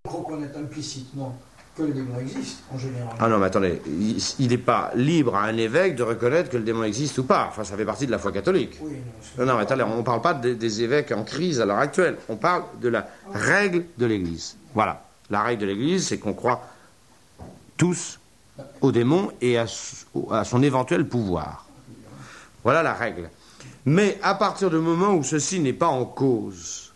reconnaître implicitement que le démon existe, en général. Ah non, mais attendez, il n'est pas libre à un évêque de reconnaître que le démon existe ou pas. Enfin, ça fait partie de la foi catholique. Oui, non, mais attendez, on ne parle pas des évêques en crise à l'heure actuelle. On parle de la règle de l'Église. Voilà. La règle de l'Église, c'est qu'on croit tous au démon et à son éventuel pouvoir. Voilà la règle. Mais à partir du moment où ceci n'est pas en cause,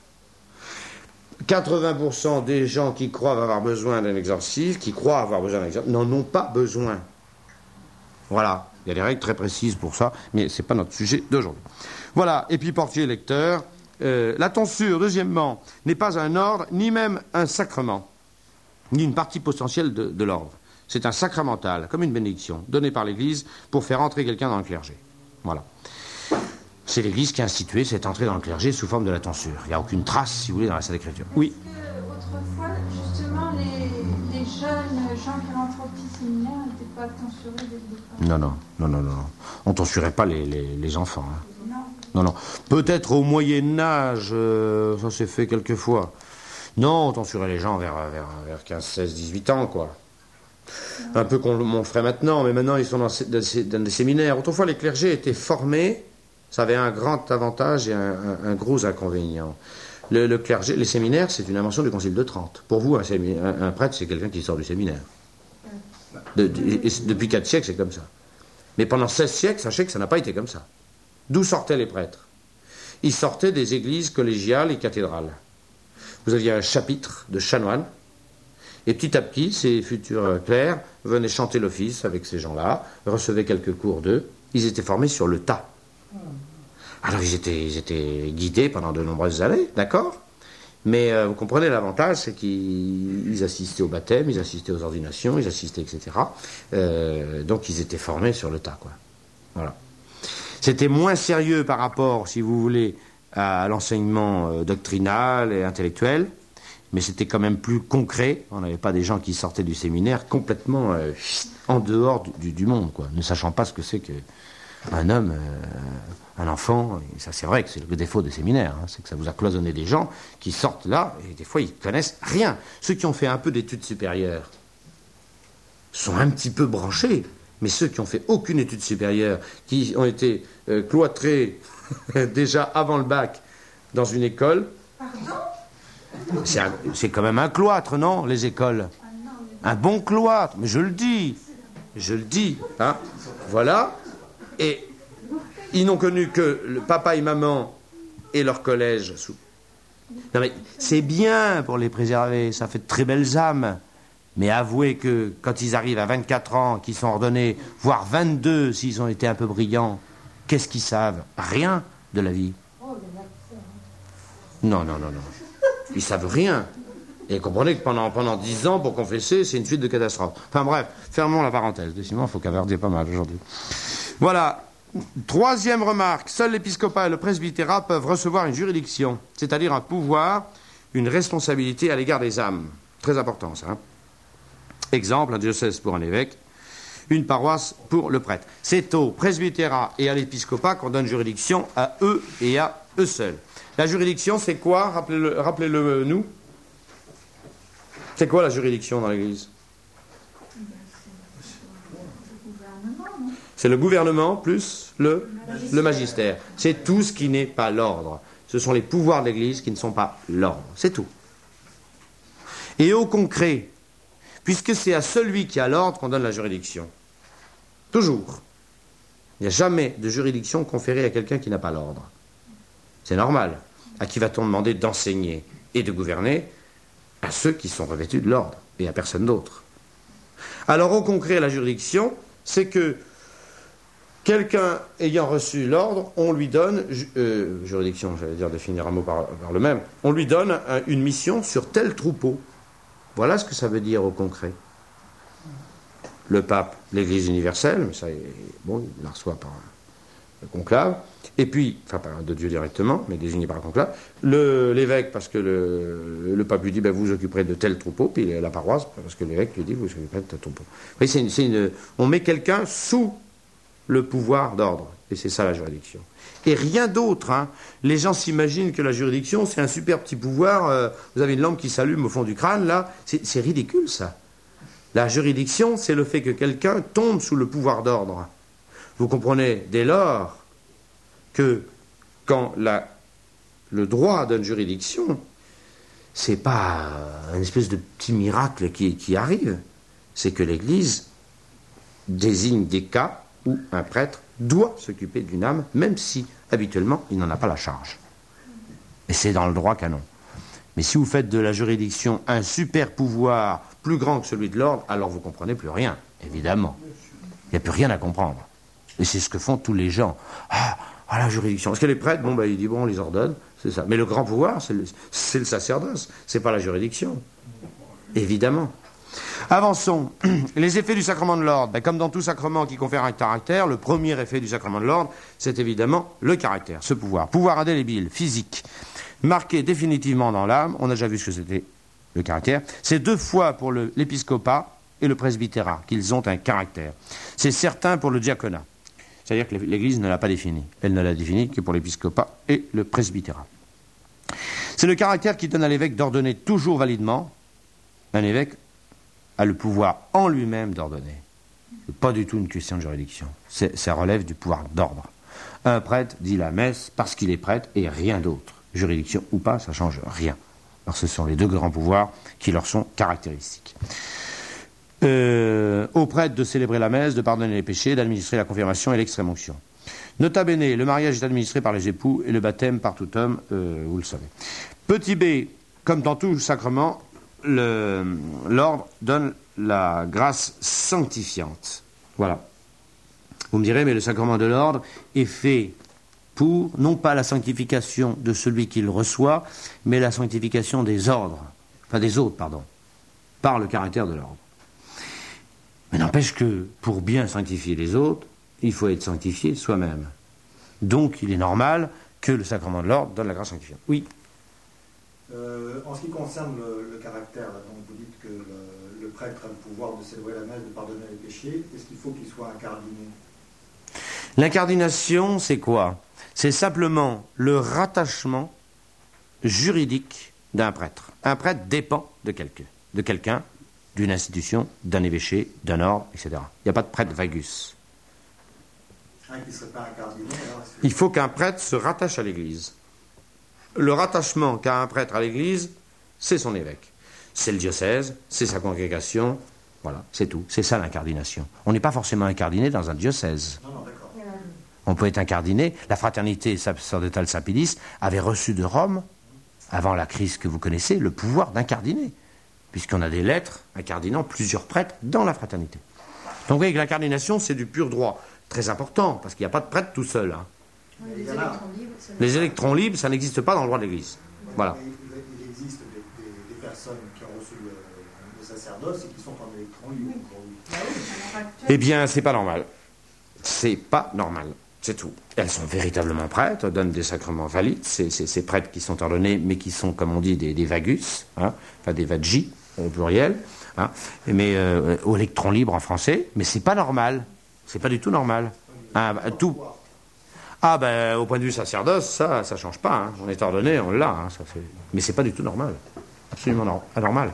80% des gens qui croient avoir besoin d'un exorcisme, n'en ont pas besoin. Voilà. Il y a des règles très précises pour ça, mais ce n'est pas notre sujet d'aujourd'hui. Voilà. Et puis, portier lecteur, la tonsure, deuxièmement, n'est pas un ordre, ni même un sacrement, ni une partie potentielle de l'ordre. C'est un sacramental, comme une bénédiction, donnée par l'Église pour faire entrer quelqu'un dans le clergé. Voilà. C'est l'Église qui a institué cette entrée dans le clergé sous forme de la tonsure. Il n'y a aucune trace, si vous voulez, dans la Sainte Écriture. Oui. Autrefois, justement, les jeunes gens qui rentrent au petit séminaire n'étaient pas tonsurés dès le départ. Non. On ne tonsurait pas les enfants. Hein. Non. Peut-être au Moyen-Âge, ça s'est fait quelquefois. Non, on tonsurait les gens vers 15, 16, 18 ans, quoi. Un peu comme on le ferait maintenant, mais maintenant ils sont dans des séminaires. Autrefois, les clergés étaient formés, ça avait un grand avantage et un gros inconvénient. Le clergé, les séminaires, c'est une invention du Concile de Trente. Pour vous, un prêtre, c'est quelqu'un qui sort du séminaire. Depuis 4 siècles, c'est comme ça. Mais pendant 16 siècles, sachez que ça n'a pas été comme ça. D'où sortaient les prêtres? Ils sortaient des églises collégiales et cathédrales. Vous aviez un chapitre de chanoines, et petit à petit, ces futurs clercs venaient chanter l'office avec ces gens-là, recevaient quelques cours d'eux. Ils étaient formés sur le tas. Alors ils étaient guidés pendant de nombreuses années, d'accord? Mais vous comprenez, l'avantage, c'est qu'ils assistaient au baptême, ils assistaient aux ordinations, ils assistaient, etc. Donc ils étaient formés sur le tas, quoi. Voilà. C'était moins sérieux par rapport, si vous voulez, à l'enseignement doctrinal et intellectuel, mais c'était quand même plus concret. On n'avait pas des gens qui sortaient du séminaire complètement en dehors du monde, quoi, ne sachant pas ce que c'est qu'un homme, un enfant. Et ça, c'est vrai que c'est le défaut des séminaires, hein, c'est que ça vous a cloisonné des gens qui sortent là, et des fois, ils connaissent rien. Ceux qui ont fait un peu d'études supérieures sont un petit peu branchés, mais ceux qui ont fait aucune étude supérieure, qui ont été cloîtrés déjà avant le bac dans une école... Pardon ? C'est quand même un cloître, non, les écoles? Un bon cloître, mais je le dis, hein. Voilà, et ils n'ont connu que le papa et maman et leur collège. Non mais c'est bien pour les préserver, ça fait de très belles âmes, mais avouez que quand ils arrivent à 24 ans, qu'ils sont ordonnés, voire 22 s'ils ont été un peu brillants, qu'est-ce qu'ils savent? Rien de la vie. Non. Ils savent rien. Et comprenez que pendant 10 ans, pour confesser, c'est une suite de catastrophes. Enfin bref, fermons la parenthèse. Sinon, il faut cavarder pas mal aujourd'hui. Voilà. Troisième remarque. Seul l'épiscopat et le presbytérat peuvent recevoir une juridiction, c'est-à-dire un pouvoir, une responsabilité à l'égard des âmes. Très important, ça. Hein. Exemple, un diocèse pour un évêque, une paroisse pour le prêtre. C'est au presbytérat et à l'épiscopat qu'on donne juridiction à eux et à eux seuls. La juridiction, c'est quoi? Rappelez-le nous. C'est quoi la juridiction dans l'Église? C'est le gouvernement plus le magistère. C'est tout ce qui n'est pas l'ordre. Ce sont les pouvoirs de l'Église qui ne sont pas l'ordre. C'est tout. Et au concret, puisque c'est à celui qui a l'ordre qu'on donne la juridiction. Toujours. Il n'y a jamais de juridiction conférée à quelqu'un qui n'a pas l'ordre. C'est normal. À qui va-t-on demander d'enseigner et de gouverner? À ceux qui sont revêtus de l'ordre et à personne d'autre. Alors au concret, la juridiction, c'est que quelqu'un ayant reçu l'ordre, on lui donne, juridiction, j'allais dire définir un mot par le même, on lui donne une mission sur tel troupeau. Voilà ce que ça veut dire au concret. Le pape, l'Église universelle, mais ça, bon, il la reçoit par le conclave, et puis, enfin pas de Dieu directement, mais désigné par le conclave, l'évêque, parce que le pape lui dit, ben, vous vous occuperez de tel troupeau, puis la paroisse, parce que l'évêque lui dit, vous vous occuperez de tel troupeau. Oui, on met quelqu'un sous le pouvoir d'ordre. Et c'est ça la juridiction. Et rien d'autre. Hein. Les gens s'imaginent que la juridiction, c'est un super petit pouvoir. Vous avez une lampe qui s'allume au fond du crâne, là. C'est ridicule, ça. La juridiction, c'est le fait que quelqu'un tombe sous le pouvoir d'ordre. Vous comprenez dès lors que quand le droit donne juridiction, c'est pas une espèce de petit miracle qui arrive. C'est que l'Église désigne des cas où un prêtre doit s'occuper d'une âme, même si, habituellement, il n'en a pas la charge. Et c'est dans le droit canon. Mais si vous faites de la juridiction un super pouvoir plus grand que celui de l'ordre, alors vous ne comprenez plus rien, évidemment. Il n'y a plus rien à comprendre. Et c'est ce que font tous les gens. Ah, la juridiction. Parce que les prêtres, il dit, on les ordonne, c'est ça. Mais le grand pouvoir, c'est le sacerdoce, c'est pas la juridiction. Évidemment. Avançons. Les effets du sacrement de l'ordre. Comme dans tout sacrement qui confère un caractère, le premier effet du sacrement de l'ordre, c'est évidemment le caractère, ce pouvoir. Pouvoir indélébile, physique, marqué définitivement dans l'âme. On a déjà vu ce que c'était le caractère. C'est 2 fois pour l'épiscopat et le presbytérat qu'ils ont un caractère. C'est certain pour le diaconat. C'est-à-dire que l'Église ne l'a pas défini. Elle ne l'a défini que pour l'épiscopat et le presbytérat. C'est le caractère qui donne à l'évêque d'ordonner toujours validement. Un évêque a le pouvoir en lui-même d'ordonner. Ce n'est pas du tout une question de juridiction. Ça relève du pouvoir d'ordre. Un prêtre dit la messe parce qu'il est prêtre et rien d'autre. Juridiction ou pas, ça ne change rien. Alors ce sont les 2 grands pouvoirs qui leur sont caractéristiques. Au prêtre de célébrer la messe, de pardonner les péchés, d'administrer la confirmation et l'extrême-onction. Nota bene, le mariage est administré par les époux et le baptême par tout homme, vous le savez. Petit b, comme dans tout sacrement, l'ordre donne la grâce sanctifiante. Voilà. Vous me direz, mais le sacrement de l'ordre est fait pour, non pas la sanctification de celui qui le reçoit, mais la sanctification des autres, par le caractère de l'ordre. Mais n'empêche que, pour bien sanctifier les autres, il faut être sanctifié soi-même. Donc, il est normal que le sacrement de l'ordre donne la grâce sanctifiante. Oui. En ce qui concerne le caractère, là, donc vous dites que le prêtre a le pouvoir de célébrer la messe, de pardonner les péchés. Est-ce qu'il faut qu'il soit incardiné? L'incardination, c'est quoi? C'est simplement le rattachement juridique d'un prêtre. Un prêtre dépend de quelqu'un, d'une institution, d'un évêché, d'un ordre, etc. Il n'y a pas de prêtre vagus. Qui serait pas incardiné, alors, il faut qu'un prêtre se rattache à l'Église. Le rattachement qu'a un prêtre à l'Église, c'est son évêque. C'est le diocèse, c'est sa congrégation, voilà, c'est tout. C'est ça l'incardination. On n'est pas forcément incardiné dans un diocèse. Non, d'accord. On peut être incardiné. La fraternité sacerdotale Saint-Pédis avait reçu de Rome, avant la crise que vous connaissez, le pouvoir d'incardiner, puisqu'on a des lettres incardinant plusieurs prêtres dans la fraternité. Donc vous voyez que l'incardination, c'est du pur droit. Très important, parce qu'il n'y a pas de prêtre tout seul. Hein. Les électrons libres, ça n'existe pas dans le droit de l'Église. Voilà. Il existe des personnes qui ont reçu le sacerdoce et qui sont en électrons libres aujourd'hui. Eh bien, c'est pas normal. C'est pas normal. C'est tout. Elles sont véritablement prêtres, donnent des sacrements valides. C'est prêtres qui sont ordonnés, mais qui sont, comme on dit, des vagus, hein, enfin des vagi, au pluriel, hein, mais au électron libre en français. Mais c'est pas normal. C'est pas du tout normal. Tout. Au point de vue sacerdoce, ça change pas. Hein. On est ordonné, on l'a. Hein, mais c'est pas du tout normal. Absolument anormal.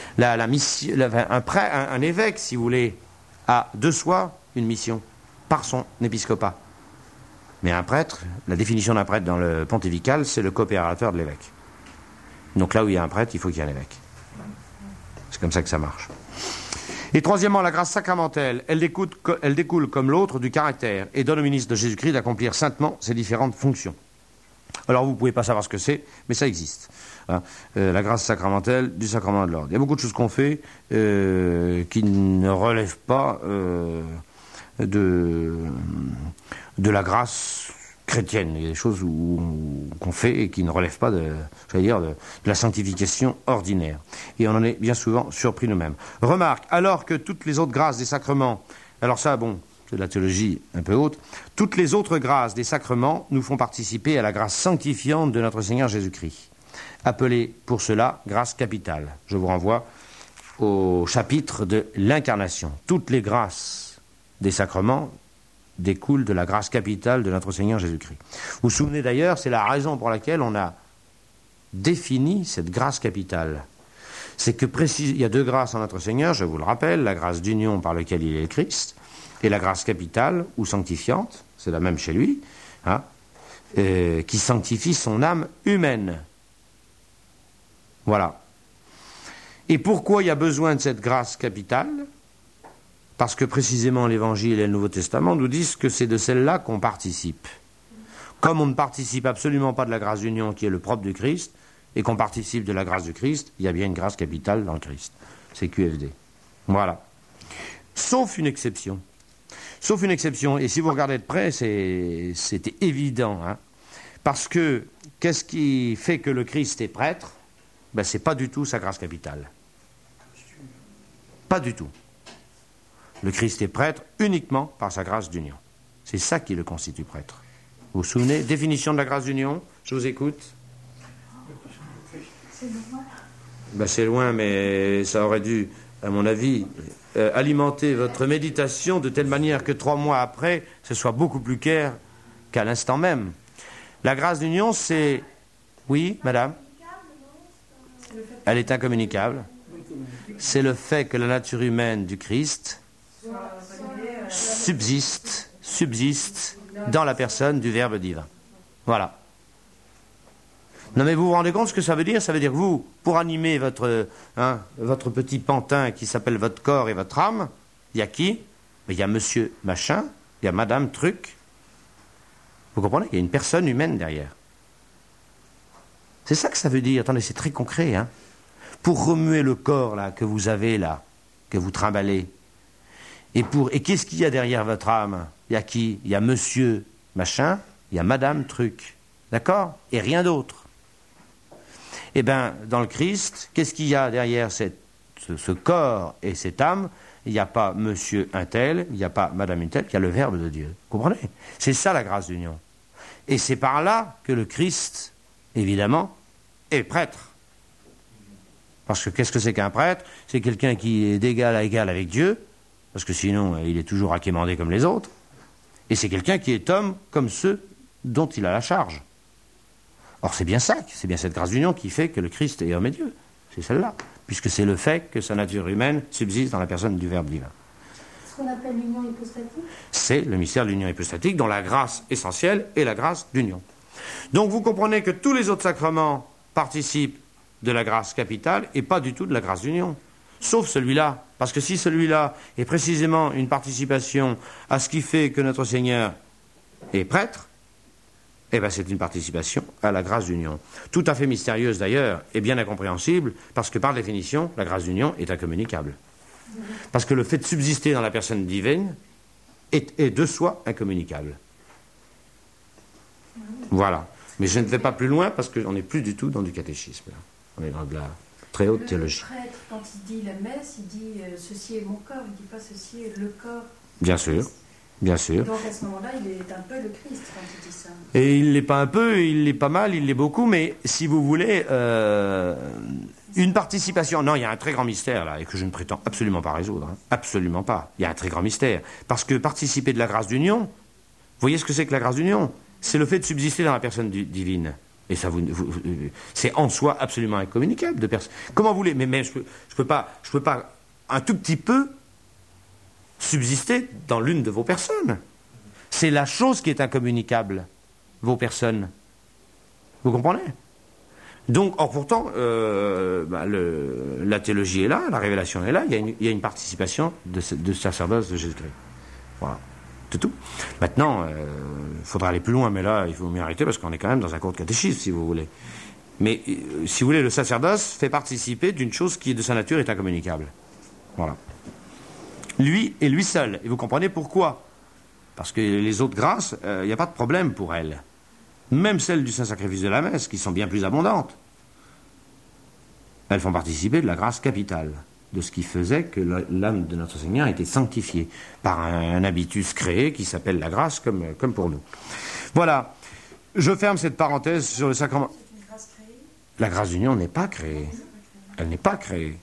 Un évêque, si vous voulez, a de soi une mission par son épiscopat. Mais un prêtre, la définition d'un prêtre dans le pontifical, c'est le coopérateur de l'évêque. Donc là où il y a un prêtre, il faut qu'il y ait un évêque. C'est comme ça que ça marche. Et troisièmement, la grâce sacramentelle, elle découle comme l'autre du caractère et donne au ministre de Jésus-Christ d'accomplir saintement ses différentes fonctions. Alors vous ne pouvez pas savoir ce que c'est, mais ça existe. Hein. La grâce sacramentelle du sacrement de l'ordre. Il y a beaucoup de choses qu'on fait qui ne relèvent pas de la grâce chrétienne. Il y a des choses qu'on fait et qui ne relèvent pas de la sanctification ordinaire. Et on en est bien souvent surpris nous-mêmes. Remarque, alors que toutes les autres grâces des sacrements, alors ça, c'est de la théologie un peu haute, toutes les autres grâces des sacrements nous font participer à la grâce sanctifiante de notre Seigneur Jésus-Christ, appelée pour cela grâce capitale. Je vous renvoie au chapitre de l'incarnation. Toutes les grâces des sacrements découle de la grâce capitale de notre Seigneur Jésus-Christ. Vous vous souvenez d'ailleurs, c'est la raison pour laquelle on a défini cette grâce capitale. C'est que il y a deux grâces en notre Seigneur, je vous le rappelle, la grâce d'union par laquelle il est le Christ, et la grâce capitale ou sanctifiante, c'est la même chez lui, hein, qui sanctifie son âme humaine. Voilà. Et pourquoi il y a besoin de cette grâce capitale ? Parce que précisément l'Évangile et le Nouveau Testament nous disent que c'est de celle-là qu'on participe. Comme on ne participe absolument pas de la grâce d'union qui est le propre du Christ, et qu'on participe de la grâce du Christ, il y a bien une grâce capitale dans le Christ. C'est QFD. Voilà. Sauf une exception. Sauf une exception. Et si vous regardez de près, c'était évident. Hein, parce que, qu'est-ce qui fait que le Christ est prêtre ? Ben, c'est pas du tout sa grâce capitale. Pas du tout. Le Christ est prêtre uniquement par sa grâce d'union. C'est ça qui le constitue prêtre. Vous vous souvenez ? Définition de la grâce d'union ? Je vous écoute. Ben, c'est loin, mais ça aurait dû, à mon avis, alimenter votre méditation de telle manière que 3 mois après, ce soit beaucoup plus clair qu'à l'instant même. La grâce d'union, c'est... Oui, madame ? Elle est incommunicable. C'est le fait que la nature humaine du Christ subsiste dans la personne du Verbe divin. Voilà. Non mais vous vous rendez compte ce que ça veut dire ? Ça veut dire que vous, pour animer votre petit pantin qui s'appelle votre corps et votre âme, il y a qui ? Il y a monsieur machin, il y a madame truc. Vous comprenez ? Il y a une personne humaine derrière. C'est ça que ça veut dire. Attendez, c'est très concret. Hein ? Pour remuer le corps là que vous avez là, que vous trimballez, et qu'est-ce qu'il y a derrière votre âme ? Il y a qui ? Il y a monsieur machin, il y a madame truc. D'accord ? Et rien d'autre. Eh bien, dans le Christ, qu'est-ce qu'il y a derrière ce corps et cette âme ? Il n'y a pas monsieur un tel, il n'y a pas madame une telle, il y a le Verbe de Dieu. Vous comprenez ? C'est ça la grâce d'union. Et c'est par là que le Christ, évidemment, est prêtre. Parce que qu'est-ce que c'est qu'un prêtre ? C'est quelqu'un qui est d'égal à égal avec Dieu, parce que sinon il est toujours acquémandé comme les autres. Et c'est quelqu'un qui est homme comme ceux dont il a la charge. Or, c'est bien ça, c'est bien cette grâce d'union qui fait que le Christ est homme et Dieu. C'est celle-là, puisque c'est le fait que sa nature humaine subsiste dans la personne du Verbe divin. Ce qu'on appelle l'union hypostatique ? C'est le mystère de l'union hypostatique, dont la grâce essentielle est la grâce d'union. Donc, vous comprenez que tous les autres sacrements participent de la grâce capitale et pas du tout de la grâce d'union. Sauf celui-là, parce que si celui-là est précisément une participation à ce qui fait que notre Seigneur est prêtre, eh bien, c'est une participation à la grâce d'union. Tout à fait mystérieuse d'ailleurs, et bien incompréhensible, parce que par définition, la grâce d'union est incommunicable. Parce que le fait de subsister dans la personne divine est de soi incommunicable. Voilà. Mais je ne vais pas plus loin parce qu'on n'est plus du tout dans du catéchisme. Là. On est dans de la très haute théologie. Le prêtre, quand il dit la messe, il dit ceci est mon corps, il ne dit pas ceci est le corps. Bien sûr. Bien sûr. Donc à ce moment-là, il est un peu le Christ quand il dit ça. Et il l'est pas un peu, il l'est pas mal, il l'est beaucoup, mais si vous voulez, une participation... Non, il y a un très grand mystère là, et que je ne prétends absolument pas résoudre. Hein. Absolument pas. Il y a un très grand mystère. Parce que participer de la grâce d'union, vous voyez ce que c'est que la grâce d'union ? C'est le fait de subsister dans la personne divine. Et ça, c'est en soi absolument incommunicable de personne. Comment vous voulez ? Mais je peux pas un tout petit peu subsister dans l'une de vos personnes. C'est la chose qui est incommunicable, vos personnes. Vous comprenez ? Donc, or pourtant, la théologie est là, la révélation est là, il y a une participation de sacerdoce de Jésus-Christ. Voilà. C'est tout. Maintenant, il faudra aller plus loin, mais là, il faut m'y arrêter parce qu'on est quand même dans un cours de catéchisme, si vous voulez. Mais, si vous voulez, le sacerdoce fait participer d'une chose qui, de sa nature, est incommunicable. Voilà. Lui et lui seul. Et vous comprenez pourquoi ? Parce que les autres grâces, il n'y a pas de problème pour elles. Même celles du Saint-Sacrifice de la Messe, qui sont bien plus abondantes. Elles font participer de la grâce capitale, de ce qui faisait que l'âme de notre Seigneur était sanctifiée par un habitus créé qui s'appelle la grâce, comme pour nous. Voilà. Je ferme cette parenthèse sur le sacrement. C'est une grâce créée ? La grâce d'union n'est pas créée. Elle n'est pas créée.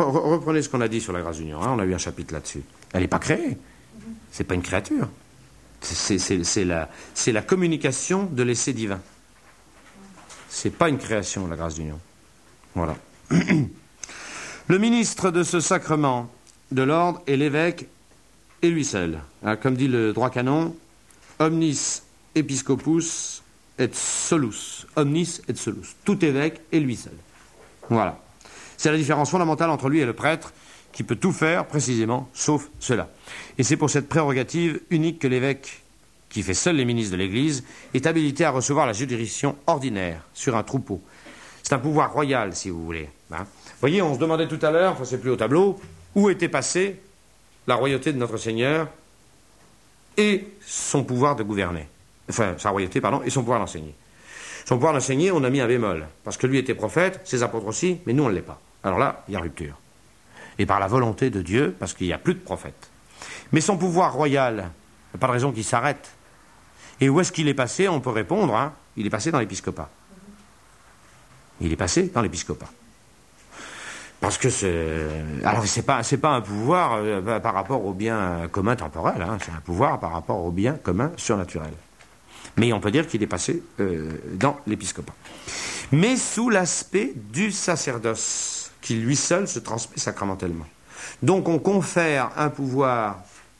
Reprenez ce qu'on a dit sur la grâce d'union. Hein, on a eu un chapitre là-dessus. Elle n'est pas créée. C'est pas une créature. C'est la communication de l'essai divin. C'est pas une création, la grâce d'union. Voilà. Le ministre de ce sacrement de l'ordre est l'évêque et lui seul. Hein, comme dit le droit canon, omnis episcopus et solus. Omnis et solus. Tout évêque et lui seul. Voilà. C'est la différence fondamentale entre lui et le prêtre, qui peut tout faire précisément, sauf cela. Et c'est pour cette prérogative unique que l'évêque, qui fait seul les ministres de l'Église, est habilité à recevoir la juridiction ordinaire sur un troupeau. C'est un pouvoir royal, si vous voulez. Hein. Vous voyez, on se demandait tout à l'heure, enfin c'est plus au tableau, où était passée la royauté de notre Seigneur et son pouvoir de gouverner. Enfin, sa royauté, pardon, et son pouvoir d'enseigner. Son pouvoir d'enseigner, on a mis un bémol, parce que lui était prophète, ses apôtres aussi, mais nous on ne l'est pas. Alors là, il y a rupture. Et par la volonté de Dieu, parce qu'il n'y a plus de prophètes. Mais son pouvoir royal, il n'y a pas de raison qu'il s'arrête. Et où est-ce qu'il est passé? On peut répondre, hein, il est passé dans l'épiscopat. Il est passé dans l'épiscopat. Parce que alors c'est pas un pouvoir par rapport au bien commun temporel, hein, c'est un pouvoir par rapport au bien commun surnaturel. Mais on peut dire qu'il est passé dans l'épiscopat. Mais sous l'aspect du sacerdoce, qui lui seul se transmet sacramentellement. Donc on confère un pouvoir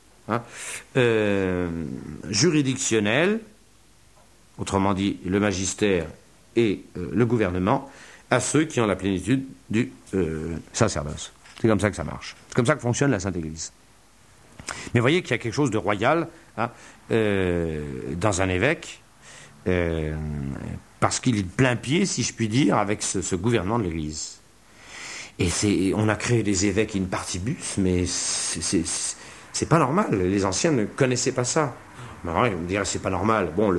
juridictionnel, autrement dit le magistère et le gouvernement, à ceux qui ont la plénitude du sacerdoce. C'est comme ça que ça marche. C'est comme ça que fonctionne la Sainte Église. Mais voyez qu'il y a quelque chose de royal dans un évêque, parce qu'il est de plein pied, si je puis dire, avec ce gouvernement de l'Église. Et on a créé des évêques in partibus, mais c'est pas normal. Les anciens ne connaissaient pas ça. Alors, ils me diraient c'est pas normal. Bon,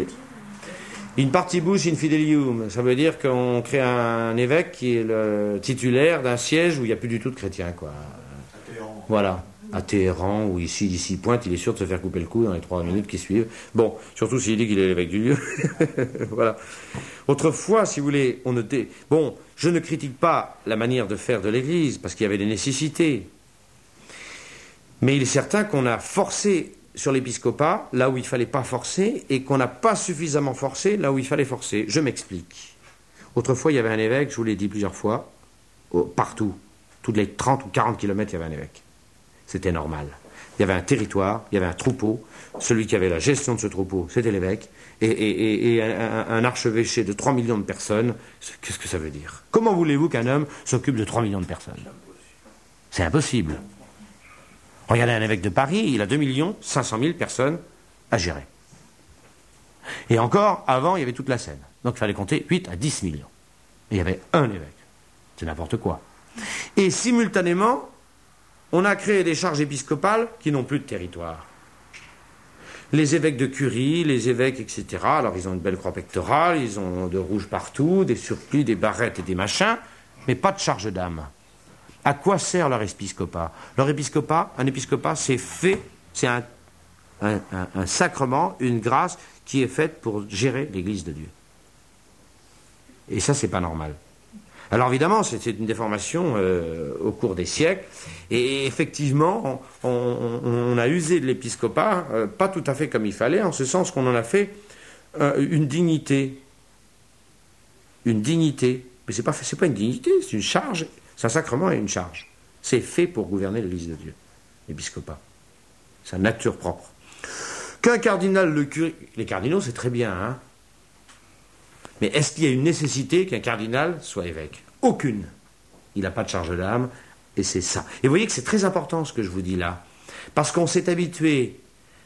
in partibus in fidelium, ça veut dire qu'on crée un évêque qui est le titulaire d'un siège où il n'y a plus du tout de chrétiens, quoi. Voilà. À Téhéran, où ici pointe, il est sûr de se faire couper le cou dans les 3 minutes qui suivent. Bon, surtout s'il dit qu'il est l'évêque du lieu. Voilà. Autrefois, si vous voulez, on notait... Bon, je ne critique pas la manière de faire de l'Église, parce qu'il y avait des nécessités. Mais il est certain qu'on a forcé sur l'épiscopat, là où il ne fallait pas forcer, et qu'on n'a pas suffisamment forcé là où il fallait forcer. Je m'explique. Autrefois, il y avait un évêque, je vous l'ai dit plusieurs fois, partout. Toutes les 30 ou 40 kilomètres, il y avait un évêque. C'était normal. Il y avait un territoire, il y avait un troupeau. Celui qui avait la gestion de ce troupeau, c'était l'évêque. Et un archevêché de 3 millions de personnes, qu'est-ce que ça veut dire? Comment voulez-vous qu'un homme s'occupe de 3 millions de personnes? C'est impossible. Regardez un évêque de Paris, il a 2 500 000 personnes à gérer. Et encore, avant, il y avait toute la Seine. Donc il fallait compter 8 à 10 millions. Et il y avait un évêque. C'est n'importe quoi. Et simultanément, on a créé des charges épiscopales qui n'ont plus de territoire. Les évêques de curie, les évêques, etc., alors ils ont une belle croix pectorale, ils ont de rouge partout, des surplis, des barrettes et des machins, mais pas de charge d'âme. À quoi sert leur épiscopat? Leur épiscopat, un épiscopat, c'est fait, c'est un sacrement, une grâce qui est faite pour gérer l'Église de Dieu. Et ça, c'est pas normal. Alors évidemment, c'est une déformation au cours des siècles, et effectivement, on a usé de l'épiscopat, pas tout à fait comme il fallait, en ce sens qu'on en a fait une dignité. Une dignité. Mais c'est pas une dignité, c'est une charge. C'est un sacrement et une charge. C'est fait pour gouverner l'Église de Dieu, l'épiscopat. Sa nature propre. Qu'un cardinal le curé... Les cardinaux, c'est très bien, hein. Mais est-ce qu'il y a une nécessité qu'un cardinal soit évêque? Aucune. Il n'a pas de charge d'âme, et c'est ça. Et vous voyez que c'est très important ce que je vous dis là. Parce qu'on s'est habitué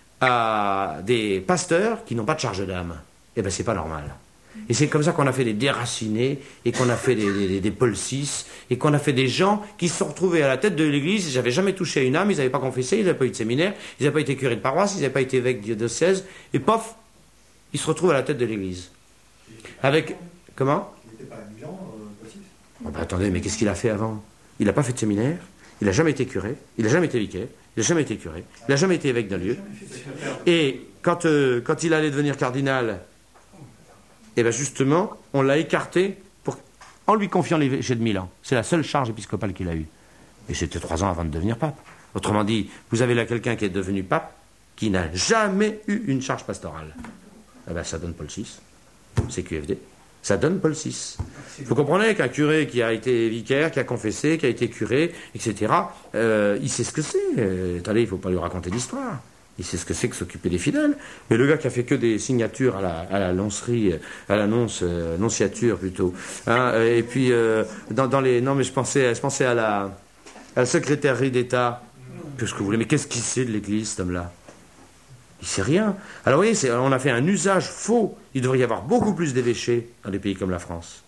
à des pasteurs qui n'ont pas de charge d'âme. Eh bien, c'est pas normal. Et c'est comme ça qu'on a fait des déracinés, et qu'on a fait des Paul VI, et qu'on a fait des gens qui se sont retrouvés à la tête de l'Église, ils n'avaient jamais touché à une âme, ils n'avaient pas confessé, ils n'avaient pas eu de séminaire, ils n'avaient pas été curés de paroisse, ils n'avaient pas été évêques de diocèse, et pof, ils se retrouvent à la tête de l'Église. Avec... Comment? Il n'était pas Milan, oh ben attendez, mais qu'est-ce qu'il a fait avant? Il n'a pas fait de séminaire, il n'a jamais été curé, il n'a jamais été vicaire, il n'a jamais été curé, il n'a jamais été évêque d'un lieu. Et quand il allait devenir cardinal, et bien justement, on l'a écarté en lui confiant l'évêché de Milan. C'est la seule charge épiscopale qu'il a eue. Et c'était 3 ans avant de devenir pape. Autrement dit, vous avez là quelqu'un qui est devenu pape, qui n'a jamais eu une charge pastorale. Eh ben, ça donne Paul VI. C'est QFD. Ça donne Paul VI. Vous comprenez qu'un curé qui a été vicaire, qui a confessé, qui a été curé, etc., il sait ce que c'est. Attendez, il ne faut pas lui raconter d'histoire. Il sait ce que c'est que s'occuper des fidèles. Mais le gars qui a fait que des signatures à la noncerie, à l'annonce, nonciature plutôt. Hein, et puis, dans les... Non, mais je pensais à la secrétairerie d'État. Qu'est-ce que vous voulez? Mais qu'est-ce qu'il sait de l'Église, cet homme-là? Il sait rien. Alors, vous voyez, on a fait un usage faux. Il devrait y avoir beaucoup plus d'évêchés dans des pays comme la France.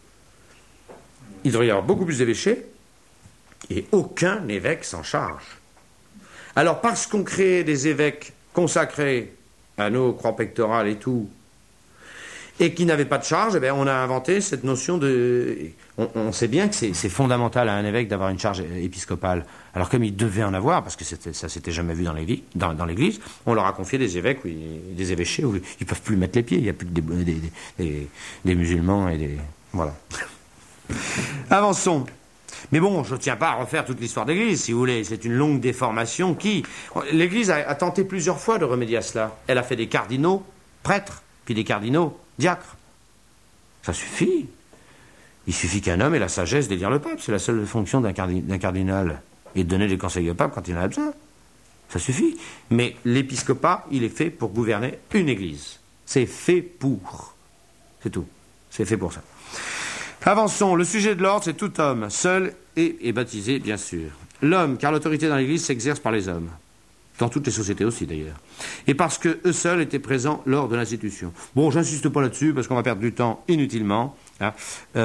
Il devrait y avoir beaucoup plus d'évêchés et aucun évêque s'en charge. Alors, parce qu'on crée des évêques consacrés à nos croix pectorales et tout, et qui n'avaient pas de charge, eh bien, on a inventé cette notion de... On sait bien que c'est fondamental à un évêque d'avoir une charge épiscopale. Alors, comme il devait en avoir, parce que ça s'était jamais vu dans l'Église, on leur a confié des évêques, des évêchés, où ils ne peuvent plus mettre les pieds, il n'y a plus que des musulmans et des... Voilà. Avançons. Mais bon, je ne tiens pas à refaire toute l'histoire de l'Église, si vous voulez. C'est une longue déformation qui... L'Église a tenté plusieurs fois de remédier à cela. Elle a fait des cardinaux prêtres, puis des cardinaux diacres. Ça suffit. Il suffit qu'un homme ait la sagesse d'élire le pape. C'est la seule fonction d'un cardinal. Et de donner des conseils au pape quand il en a besoin. Ça suffit. Mais l'épiscopat, il est fait pour gouverner une Église. C'est fait pour. C'est tout. C'est fait pour ça. Avançons. Le sujet de l'ordre, c'est tout homme, seul et baptisé, bien sûr. L'homme, car l'autorité dans l'Église s'exerce par les hommes. Dans toutes les sociétés aussi, d'ailleurs. Et parce qu'eux seuls étaient présents lors de l'institution. Bon, j'insiste pas là-dessus, parce qu'on va perdre du temps inutilement. Hein.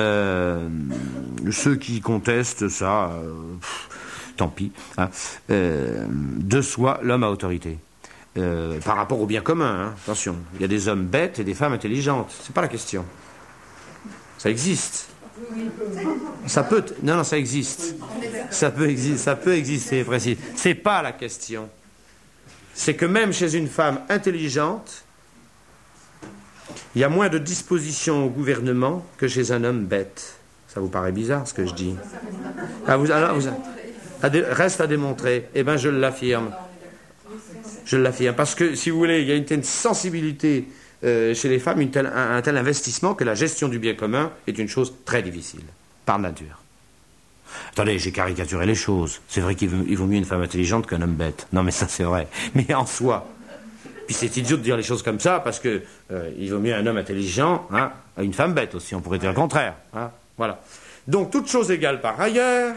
Ceux qui contestent ça, tant pis. Hein. De soi, l'homme a autorité. Par rapport au bien commun, hein. Attention. Il y a des hommes bêtes et des femmes intelligentes. C'est pas la question. Ça existe. Ça peut... Non, ça existe. Ça peut exister, précis. C'est pas la question. C'est que même chez une femme intelligente, il y a moins de disposition au gouvernement que chez un homme bête. Ça vous paraît bizarre, ce que je dis? Reste à démontrer. Eh bien, je l'affirme. Je l'affirme. Parce que, si vous voulez, il y a une telle sensibilité... chez les femmes, un tel investissement que la gestion du bien commun est une chose très difficile, par nature. Attendez, j'ai caricaturé les choses. C'est vrai qu'il vaut mieux une femme intelligente qu'un homme bête. Non, mais ça, c'est vrai. Mais en soi. Puis c'est idiot de dire les choses comme ça, parce que il vaut mieux un homme intelligent à une femme bête aussi. On pourrait dire le contraire. Hein, voilà. Donc, toute chose égale par ailleurs,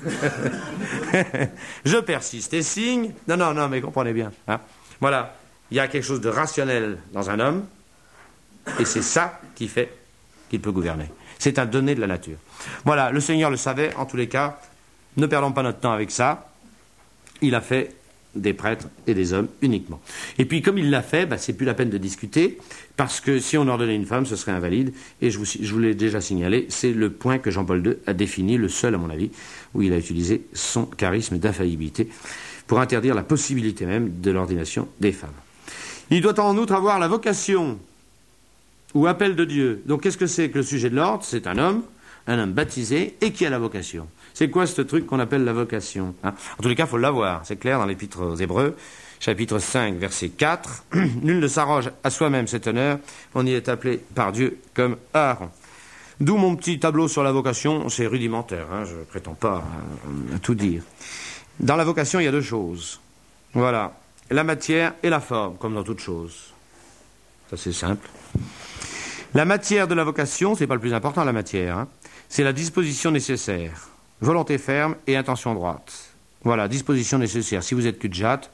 je persiste et signe. Non, mais comprenez bien. Hein, voilà. Il y a quelque chose de rationnel dans un homme, et c'est ça qui fait qu'il peut gouverner. C'est un donné de la nature. Voilà, le Seigneur le savait, en tous les cas. Ne perdons pas notre temps avec ça. Il a fait des prêtres et des hommes uniquement. Et puis, comme il l'a fait, c'est plus la peine de discuter, parce que si on ordonnait une femme, ce serait invalide. Et je vous l'ai déjà signalé, c'est le point que Jean-Paul II a défini, le seul, à mon avis, où il a utilisé son charisme d'infaillibilité pour interdire la possibilité même de l'ordination des femmes. Il doit en outre avoir la vocation ou appel de Dieu. Donc qu'est-ce que c'est que le sujet de l'ordre? C'est un homme baptisé et qui a la vocation. C'est quoi ce truc qu'on appelle la vocation, hein? En tous les cas, il faut l'avoir. C'est clair dans l'Épître aux Hébreux, chapitre 5, verset 4. Nul ne s'arroge à soi-même cet honneur, on y est appelé par Dieu comme Aaron. D'où mon petit tableau sur la vocation, c'est rudimentaire, hein, je ne prétends pas à tout dire. Dans la vocation, il y a deux choses. Voilà. La matière et la forme, comme dans toute chose. Ça, c'est simple. La matière de la vocation, c'est pas le plus important, la matière. Hein. C'est la disposition nécessaire. Volonté ferme et intention droite. Voilà, disposition nécessaire. Si vous êtes cul-de-jatte,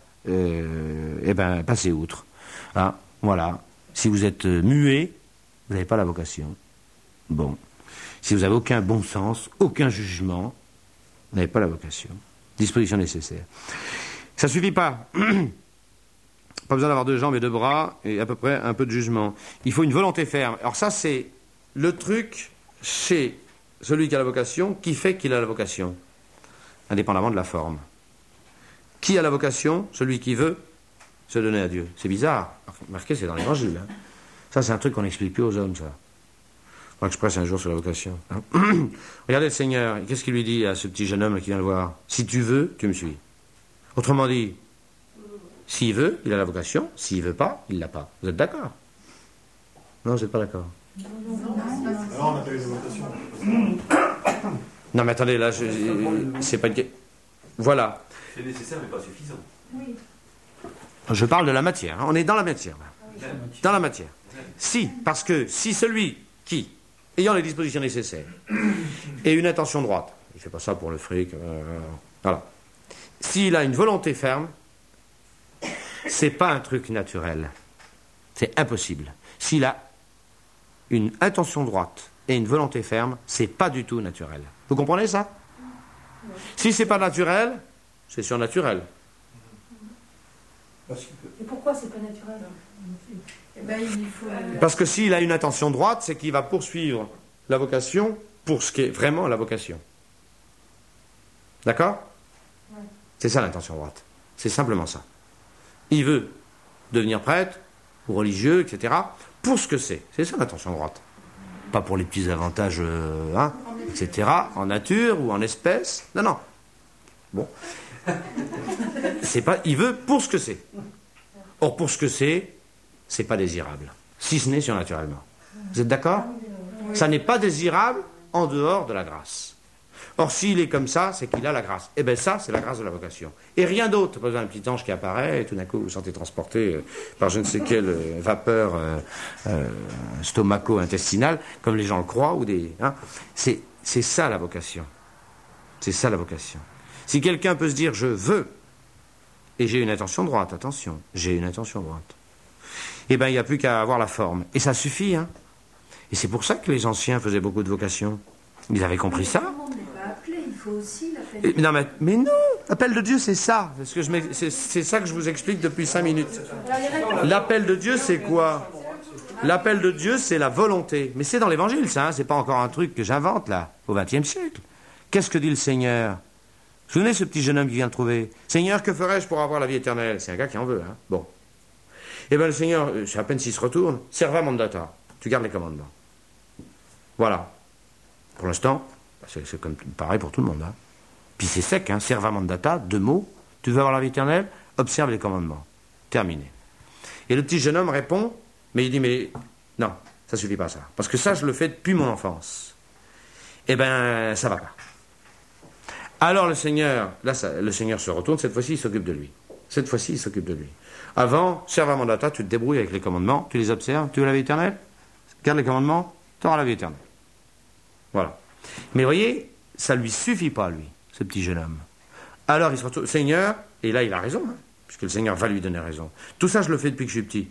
passez outre. Hein, voilà. Si vous êtes muet, vous n'avez pas la vocation. Bon. Si vous n'avez aucun bon sens, aucun jugement, vous n'avez pas la vocation. Disposition nécessaire. Ça ne suffit pas. Pas besoin d'avoir deux jambes et deux bras et à peu près un peu de jugement. Il faut une volonté ferme. Alors ça, c'est le truc chez celui qui a la vocation qui fait qu'il a la vocation, indépendamment de la forme. Qui a la vocation? Celui qui veut se donner à Dieu. C'est bizarre. Marquez, c'est dans l'Évangile. Hein. Ça, c'est un truc qu'on n'explique plus aux hommes, ça. Il faudra que je presse un jour sur la vocation. Hein. Regardez le Seigneur. Qu'est-ce qu'il lui dit à ce petit jeune homme qui vient le voir? Si tu veux, tu me suis. Autrement dit, S'il veut, il a la vocation. S'il veut pas, il l'a pas. Vous êtes d'accord? Non, vous n'êtes pas d'accord. Alors on n'a pas eu de vocation. Non, mais attendez, là, c'est pas une... Voilà. C'est nécessaire, mais pas suffisant. Oui. Je parle de la matière. On est dans la matière, là. Dans la matière. Si, parce que si celui qui, ayant les dispositions nécessaires, et une intention droite, il ne fait pas ça pour le fric, voilà. S'il a une volonté ferme, c'est pas un truc naturel. C'est impossible. S'il a une intention droite et une volonté ferme, c'est pas du tout naturel. Vous comprenez ça? Si c'est pas naturel, c'est surnaturel. Et pourquoi c'est pas naturel? Eh ben, il faut... Parce que s'il a une intention droite, c'est qu'il va poursuivre la vocation pour ce qui est vraiment la vocation. D'accord? Ouais. C'est ça l'intention droite. C'est simplement ça. Il veut devenir prêtre, ou religieux, etc., pour ce que c'est. C'est ça l'intention droite. Pas pour les petits avantages, etc., en nature ou en espèces. Non, non. Bon. C'est pas, il veut pour ce que c'est. Or, pour ce que c'est pas désirable. Si ce n'est surnaturellement. Vous êtes d'accord? Ça n'est pas désirable en dehors de la grâce. Or, s'il est comme ça, c'est qu'il a la grâce. Eh bien, ça, c'est la grâce de la vocation. Et rien d'autre. Pas besoin d'un petit ange qui apparaît, et tout d'un coup, vous vous sentez transporté par je ne sais quelle vapeur stomaco-intestinale, comme les gens le croient, ou des... Hein. C'est ça, la vocation. C'est ça, la vocation. Si quelqu'un peut se dire, je veux, et j'ai une intention droite, attention, j'ai une intention droite, eh bien, il n'y a plus qu'à avoir la forme. Et ça suffit, hein. Et c'est pour ça que les anciens faisaient beaucoup de vocations. Ils avaient compris ça. Il faut aussi l'appel. Non, mais non, l'appel de Dieu, c'est ça. C'est ça que je vous explique depuis 5 minutes. L'appel de Dieu, c'est quoi? L'appel de Dieu, c'est la volonté. Mais c'est dans l'Évangile, ça. Hein, c'est pas encore un truc que j'invente, là, au XXe siècle. Qu'est-ce que dit le Seigneur? Vous vous souvenez ce petit jeune homme qui vient de trouver? Seigneur, que ferais-je pour avoir la vie éternelle? C'est un gars qui en veut, hein. Bon. Eh bien, le Seigneur, c'est à peine s'il se retourne. Serva mandata. Tu gardes les commandements. Voilà. Pour l'instant, c'est comme pareil pour tout le monde. Hein. Puis c'est sec, hein. Serva mandata, 2 mots. Tu veux avoir la vie éternelle? Observe les commandements. Terminé. Et le petit jeune homme répond, mais il dit, mais non, ça suffit pas ça. Parce que ça, je le fais depuis mon enfance. Eh bien, ça va pas. Alors le Seigneur, là, le Seigneur se retourne, cette fois-ci, il s'occupe de lui. Cette fois-ci, il s'occupe de lui. Avant, serva mandata, tu te débrouilles avec les commandements, tu les observes, tu veux la vie éternelle? Garde les commandements, tu auras la vie éternelle. Voilà. Mais voyez, ça ne lui suffit pas, lui, ce petit jeune homme. Alors il se retrouve, Seigneur, et là il a raison, hein, puisque le Seigneur va lui donner raison. Tout ça, je le fais depuis que je suis petit.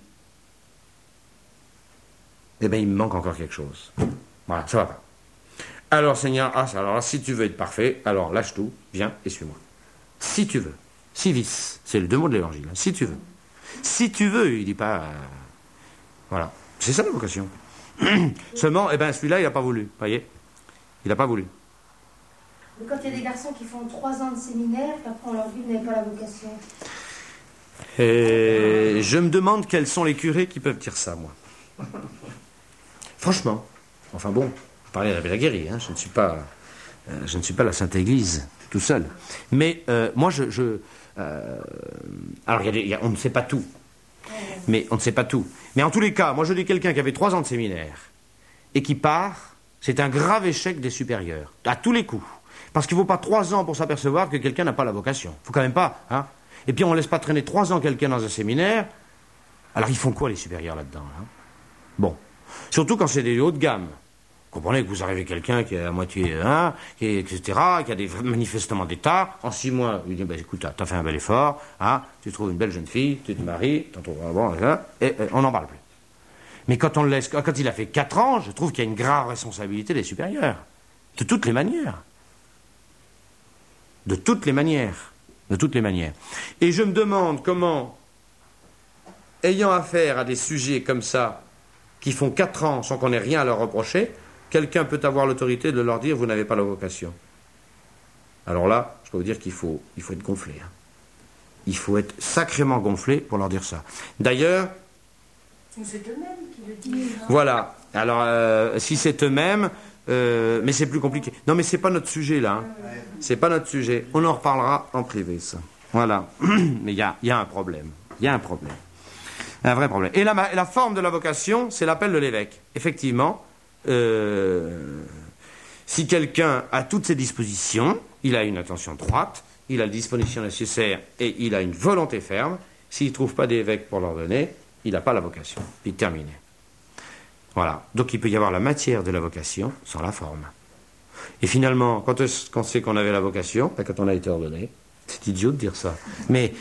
Eh bien, il me manque encore quelque chose. Voilà, ça va pas. Alors, Seigneur, alors là, si tu veux être parfait, alors lâche tout, viens et suis-moi. Si tu veux. Si vis, c'est le 2 mots de l'Évangile. Hein, si tu veux. Si tu veux, il dit pas... Voilà. C'est ça la vocation. Seulement, eh bien, celui-là, il n'a pas voulu. Voyez? Il n'a pas voulu. Mais quand il y a des garçons qui font 3 ans de séminaire, qu'après on leur dit vous n'avez pas la vocation. Et je me demande quels sont les curés qui peuvent dire ça, moi. Franchement. Enfin bon, vous parlez à la guérie, hein, je ne suis pas la Sainte Église tout seul. Mais moi, alors, on ne sait pas tout. Mais on ne sait pas tout. Mais en tous les cas, moi je dis quelqu'un qui avait 3 ans de séminaire et qui part, c'est un grave échec des supérieurs, à tous les coups. Parce qu'il ne faut pas 3 ans pour s'apercevoir que quelqu'un n'a pas la vocation. Il ne faut quand même pas, hein. Et puis on ne laisse pas traîner 3 ans quelqu'un dans un séminaire. Alors ils font quoi les supérieurs là-dedans, hein? Bon. Surtout quand c'est des hauts de gamme. Vous comprenez que vous arrivez quelqu'un qui est à moitié, hein, etc., qui a des manifestements d'état, en 6 mois, il dit, bah, écoute, t'as fait un bel effort, hein, tu trouves une belle jeune fille, tu te maries, t'en trouves un bon, et on n'en parle plus. Mais quand on le laisse, quand il a fait 4 ans, je trouve qu'il y a une grave responsabilité des supérieurs. De toutes les manières. De toutes les manières. De toutes les manières. Et je me demande comment, ayant affaire à des sujets comme ça, qui font 4 ans sans qu'on ait rien à leur reprocher, quelqu'un peut avoir l'autorité de leur dire « vous n'avez pas la vocation ». Alors là, je peux vous dire qu'il faut être gonflé. Hein. Il faut être sacrément gonflé pour leur dire ça. D'ailleurs... C'est eux-mêmes qui le disent. Hein. Voilà. Alors, si c'est eux-mêmes, mais c'est plus compliqué. Non, mais c'est pas notre sujet, là. Hein. C'est pas notre sujet. On en reparlera en privé, ça. Voilà. Mais il y a un problème. Il y a un problème. Un vrai problème. Et la forme de la vocation, c'est l'appel de l'évêque. Effectivement, si quelqu'un a toutes ses dispositions, il a une attention droite, il a la disposition nécessaire et il a une volonté ferme, s'il ne trouve pas d'évêque pour l'ordonner, il n'a pas la vocation. Puis terminé. Voilà. Donc il peut y avoir la matière de la vocation sans la forme. Et finalement, quand on sait qu'on avait la vocation, quand on a été ordonné, c'est idiot de dire ça. Mais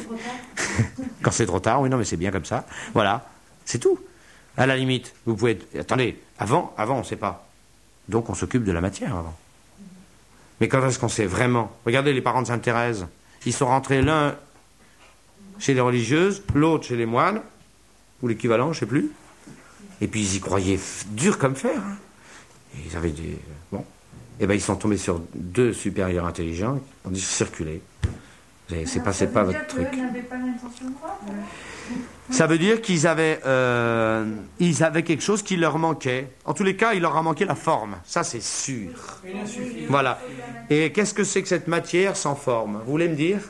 quand c'est trop tard, oui, non, mais c'est bien comme ça. Voilà, c'est tout. À la limite, vous pouvez... Attendez, avant, on ne sait pas. Donc on s'occupe de la matière avant. Mais quand est-ce qu'on sait vraiment? Regardez les parents de Sainte Thérèse. Ils sont rentrés l'un chez les religieuses, l'autre chez les moines, ou l'équivalent, je ne sais plus. Et puis ils y croyaient dur comme fer. Hein. Et ils avaient des... Bon. Et bien ils sont tombés sur deux supérieurs intelligents qui ont dit circuler. C'est pas votre truc. Eux n'avaient pas l'intention de croire. Ça veut dire qu'ils avaient quelque chose qui leur manquait. En tous les cas, il leur a manqué la forme. Ça, c'est sûr. Voilà. Et qu'est-ce que c'est que cette matière sans forme? Vous voulez me dire?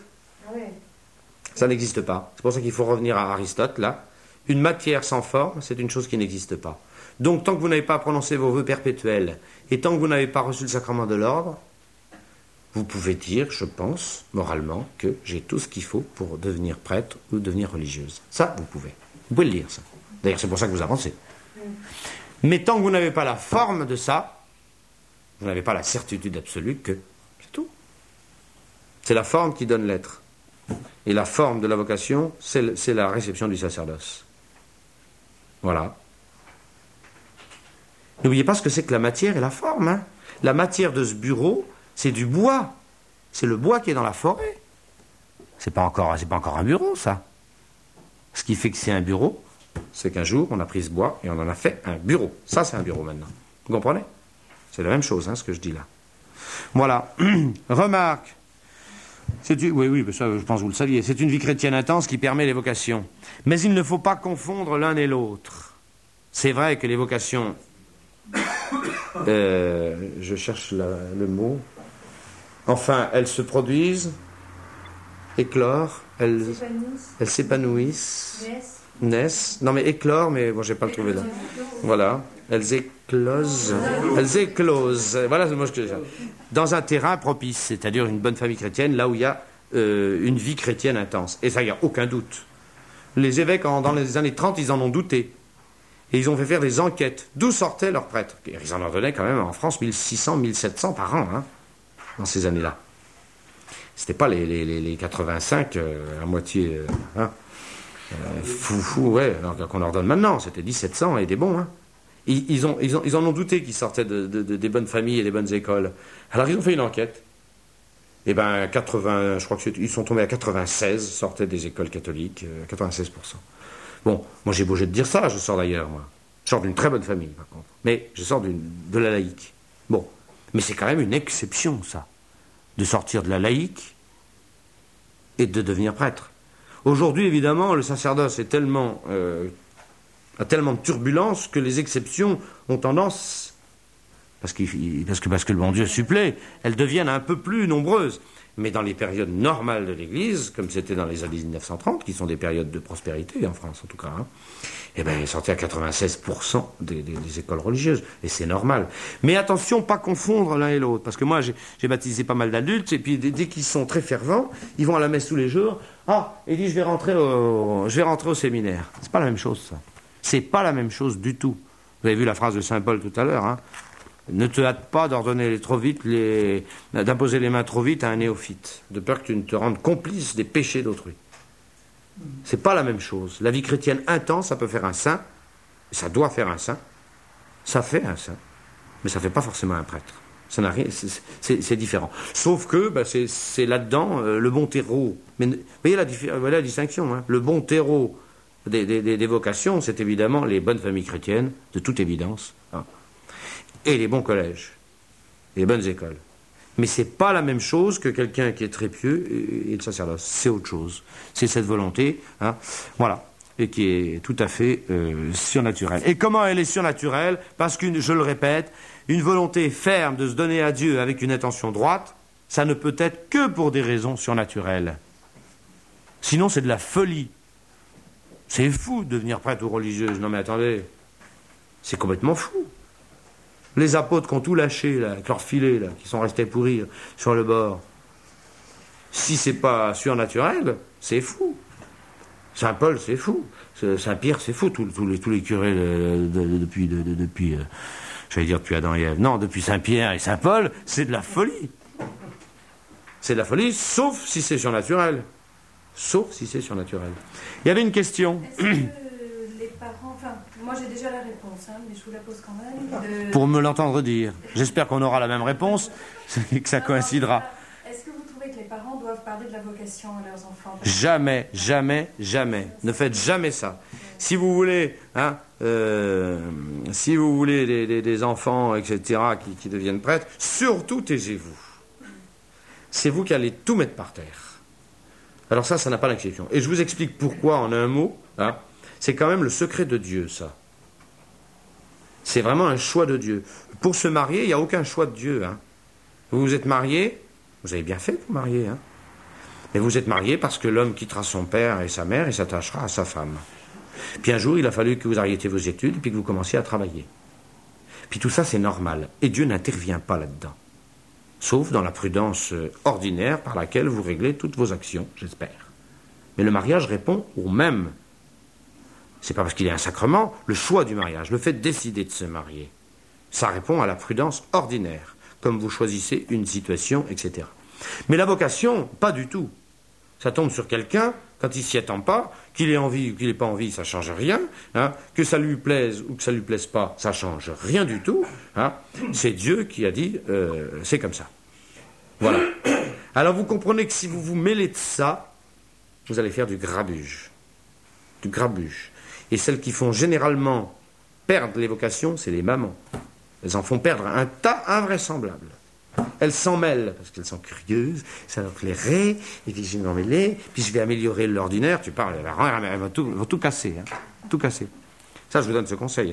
Ça n'existe pas. C'est pour ça qu'il faut revenir à Aristote, là. Une matière sans forme, c'est une chose qui n'existe pas. Donc, tant que vous n'avez pas prononcé vos vœux perpétuels, et tant que vous n'avez pas reçu le sacrement de l'ordre, vous pouvez dire, je pense, moralement, que j'ai tout ce qu'il faut pour devenir prêtre ou devenir religieuse. Ça, vous pouvez. Vous pouvez le dire, ça. D'ailleurs, c'est pour ça que vous avancez. Mais tant que vous n'avez pas la forme de ça, vous n'avez pas la certitude absolue que c'est tout. C'est la forme qui donne l'être. Et la forme de la vocation, c'est la réception du sacerdoce. Voilà. N'oubliez pas ce que c'est que la matière et la forme. Hein. La matière de ce bureau, c'est du bois. C'est le bois qui est dans la forêt. C'est pas encore un bureau, ça. Ce qui fait que c'est un bureau, c'est qu'un jour, on a pris ce bois et on en a fait un bureau. Ça, c'est un bureau maintenant. Vous comprenez? C'est la même chose, hein, ce que je dis là. Voilà. Remarque. Oui, ça, je pense que vous le saviez. C'est une vie chrétienne intense qui permet les vocations. Mais il ne faut pas confondre l'un et l'autre. C'est vrai que les vocations... je cherche le mot... Enfin, elles se produisent, éclore, elles s'épanouissent, naissent. Non, mais éclore, mais bon, j'ai pas le trouvé là. Voilà, elles éclosent. Voilà le mot que j'ai. Dans un terrain propice, c'est-à-dire une bonne famille chrétienne, là où il y a une vie chrétienne intense. Et ça, il n'y a aucun doute. Les évêques, dans les années 30, ils en ont douté. Et ils ont fait faire des enquêtes. D'où sortaient leurs prêtres? Ils en donnaient quand même en France 1600, 1700 par an, hein. Dans ces années-là. C'était pas les 85 à moitié fou, ouais, qu'on leur donne maintenant. C'était 1700 et des bons. Hein. Ils en ont douté qu'ils sortaient des bonnes familles et des bonnes écoles. Alors ils ont fait une enquête. Et ben 80, je crois qu'ils sont tombés à 96, sortaient des écoles catholiques, 96%. Bon, moi j'ai beau de dire ça, je sors d'ailleurs, moi. Je sors d'une très bonne famille, par contre. Mais je sors de la laïque. Bon. Mais c'est quand même une exception, ça, de sortir de la laïque et de devenir prêtre. Aujourd'hui, évidemment, le sacerdoce a tellement de turbulences que les exceptions ont tendance, parce que le bon Dieu supplée, elles deviennent un peu plus nombreuses. Mais dans les périodes normales de l'Église, comme c'était dans les années 1930, qui sont des périodes de prospérité, en France en tout cas, hein, eh bien, il est sorti à 96% des écoles religieuses, et c'est normal. Mais attention, pas confondre l'un et l'autre, parce que moi, j'ai baptisé pas mal d'adultes, et puis dès qu'ils sont très fervents, ils vont à la messe tous les jours. Ah, il dit, je vais rentrer au séminaire. C'est pas la même chose, ça. C'est pas la même chose du tout. Vous avez vu la phrase de Saint Paul tout à l'heure, hein. Ne te hâte pas d'ordonner d'imposer les mains trop vite à un néophyte, de peur que tu ne te rendes complice des péchés d'autrui. C'est pas la même chose. La vie chrétienne intense, ça peut faire un saint, ça doit faire un saint, ça fait un saint, mais ça fait pas forcément un prêtre. Ça n'a rien, c'est différent. Sauf que c'est là-dedans le bon terreau. Mais vous voyez la distinction, hein. Le bon terreau des vocations, c'est évidemment les bonnes familles chrétiennes, de toute évidence, hein. Et les bons collèges, les bonnes écoles. Mais c'est pas la même chose que quelqu'un qui est très pieux et le sacerdoce. C'est autre chose. C'est cette volonté, hein, voilà, et qui est tout à fait surnaturelle. Et comment elle est surnaturelle? Parce je le répète, une volonté ferme de se donner à Dieu avec une intention droite, ça ne peut être que pour des raisons surnaturelles. Sinon, c'est de la folie. C'est fou de devenir prêtre ou religieuse. Non mais attendez, c'est complètement fou. Les apôtres qui ont tout lâché, là, avec leurs filets, là, qui sont restés pourrir sur le bord. Si c'est pas surnaturel, c'est fou. Saint Paul, c'est fou. Saint Pierre, c'est fou. Tous les curés depuis j'allais dire depuis Adam et Ève. Non, depuis Saint Pierre et Saint Paul, c'est de la folie. C'est de la folie, sauf si c'est surnaturel. Sauf si c'est surnaturel. Il y avait une question. Est-ce que les parents... Enfin, moi j'ai déjà la réponse, hein, mais je vous la pose quand même. Pour me l'entendre dire. J'espère qu'on aura la même réponse et que ça coïncidera. Est-ce que vous trouvez que les parents doivent parler de la vocation à leurs enfants? Jamais, jamais, jamais. Ne faites jamais ça. Si vous voulez, des enfants, etc., qui deviennent prêtres, surtout taisez-vous. C'est vous qui allez tout mettre par terre. Alors ça n'a pas d'inscription. Et je vous explique pourquoi en un mot. C'est quand même le secret de Dieu, ça. C'est vraiment un choix de Dieu. Pour se marier, il n'y a aucun choix de Dieu. Vous vous êtes marié, vous avez bien fait de vous marier. Mais vous êtes marié parce que l'homme quittera son père et sa mère et s'attachera à sa femme. Puis un jour, il a fallu que vous arrêtiez vos études et puis que vous commenciez à travailler. Puis tout ça, c'est normal. Et Dieu n'intervient pas là-dedans. Sauf dans la prudence ordinaire par laquelle vous réglez toutes vos actions, j'espère. Mais le mariage répond au même. C'est pas parce qu'il y a un sacrement, le choix du mariage, le fait de décider de se marier. Ça répond à la prudence ordinaire, comme vous choisissez une situation, etc. Mais la vocation, pas du tout. Ça tombe sur quelqu'un, quand il s'y attend pas, qu'il ait envie ou qu'il n'ait pas envie, ça change rien. Que ça lui plaise ou que ça lui plaise pas, ça change rien du tout. C'est Dieu qui a dit, c'est comme ça. Voilà. Alors vous comprenez que si vous vous mêlez de ça, vous allez faire du grabuge. Du grabuge. Et celles qui font généralement perdre les vocations, c'est les mamans. Elles en font perdre un tas invraisemblable. Elles s'en mêlent, parce qu'elles sont curieuses, ça leur plairait, et puis je vais m'en mêler, puis je vais améliorer l'ordinaire, tu parles, elles vont tout casser, tout casser. Ça, je vous donne ce conseil.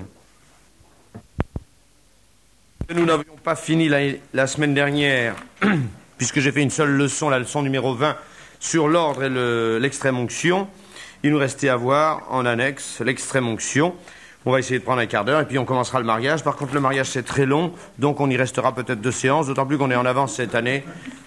Nous n'avions pas fini la semaine dernière, puisque j'ai fait une seule leçon, la leçon numéro 20, sur l'ordre et l'extrême-onction. Il nous restait à voir, en annexe, l'extrême-onction. On va essayer de prendre un quart d'heure et puis on commencera le mariage. Par contre, le mariage, c'est très long, donc on y restera peut-être 2 séances, d'autant plus qu'on est en avance cette année.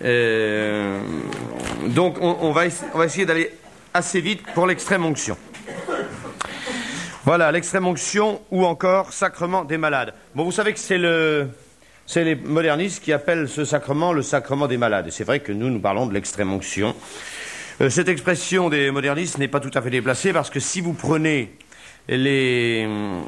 Donc, on va essayer d'aller assez vite pour l'extrême-onction. Voilà, l'extrême-onction ou encore sacrement des malades. Bon, vous savez que c'est les modernistes qui appellent ce sacrement le sacrement des malades. Et c'est vrai que nous parlons de l'extrême-onction. Cette expression des modernistes n'est pas tout à fait déplacée parce que si vous prenez les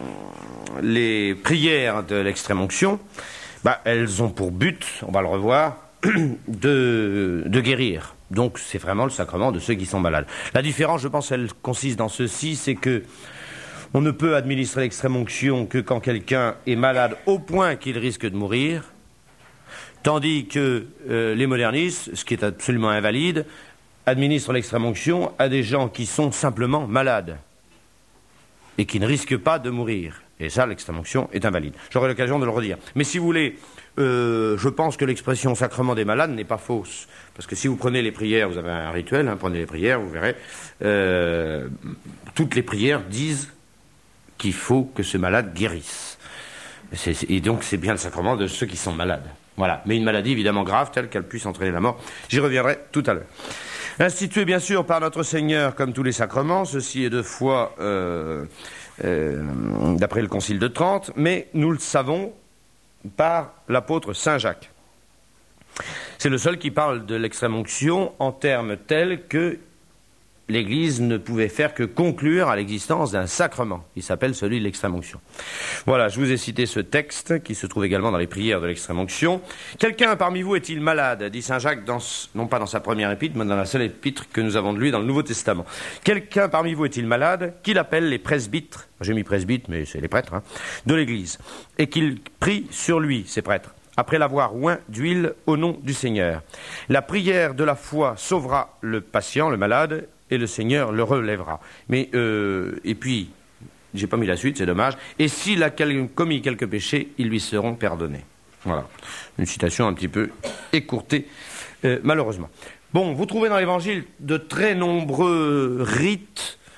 prières de l'extrême-onction, elles ont pour but, on va le revoir, de guérir. Donc c'est vraiment le sacrement de ceux qui sont malades. La différence, je pense, elle consiste dans ceci, c'est que on ne peut administrer l'extrême-onction que quand quelqu'un est malade au point qu'il risque de mourir, tandis que les modernistes, ce qui est absolument invalide, administrent l'extrême-onction à des gens qui sont simplement malades et qui ne risquent pas de mourir. Et ça, l'extrême-onction est invalide. J'aurai l'occasion de le redire. Mais si vous voulez, je pense que l'expression sacrement des malades n'est pas fausse. Parce que si vous prenez les prières, vous avez un rituel, prenez les prières, vous verrez, toutes les prières disent qu'il faut que ce malade guérisse. Et donc c'est bien le sacrement de ceux qui sont malades. Voilà. Mais une maladie évidemment grave, telle qu'elle puisse entraîner la mort. J'y reviendrai tout à l'heure. Institué bien sûr par notre Seigneur comme tous les sacrements, ceci est 2 fois d'après le Concile de Trente, mais nous le savons par l'apôtre Saint Jacques. C'est le seul qui parle de l'extrême-onction en termes tels que l'Église ne pouvait faire que conclure à l'existence d'un sacrement. Il s'appelle celui de l'extrême-onction. Voilà, je vous ai cité ce texte qui se trouve également dans les prières de l'extrême-onction. Quelqu'un parmi vous est-il malade, dit Saint Jacques, non pas dans sa première épître, mais dans la seule épître que nous avons de lui dans le Nouveau Testament. Quelqu'un parmi vous est-il malade, qu'il appelle les presbytres, j'ai mis presbytres, mais c'est les prêtres, de l'Église, et qu'il prie sur lui, ces prêtres, après l'avoir oint d'huile au nom du Seigneur. La prière de la foi sauvera le patient, le malade, et le Seigneur le relèvera. Mais, et puis, j'ai pas mis la suite, c'est dommage. Et s'il a commis quelques péchés, ils lui seront pardonnés. Voilà. Une citation un petit peu écourtée, malheureusement. Bon, vous trouvez dans l'Évangile de très nombreux rites